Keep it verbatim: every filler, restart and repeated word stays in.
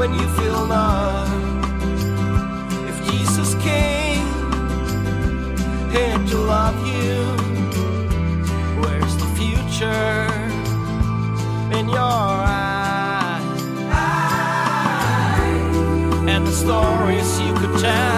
when you feel none. If Jesus came here to love you, where's the future in your eyes? And the stories you could tell